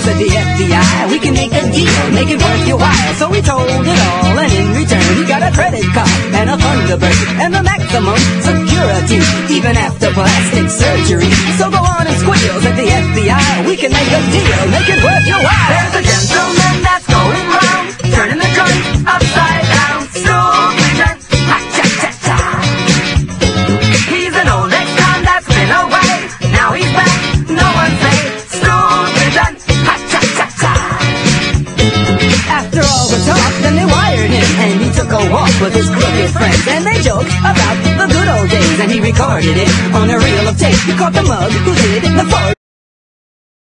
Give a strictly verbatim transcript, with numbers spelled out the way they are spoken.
said the F B I, we can make a deal, make it worth your while. So we told it all, and in return he got a credit card and a Thunderbird and the maximum security, even after plastic surgery. So go on and squeal, said the F B I, we can make a deal, make it worth your while. There's a gentleman that's going round, turning the joint upside down. Slowly done, ha-cha-cha-cha. He's an old ex-con that's been away, now he's back, no one say, slowly done, ha-cha-cha-cha. After all the talk, then they wired him, and he took a walk with his crooked friends, and they joked about the good old days, and he recorded it on a reel of tape. He caught the mug who did the Ford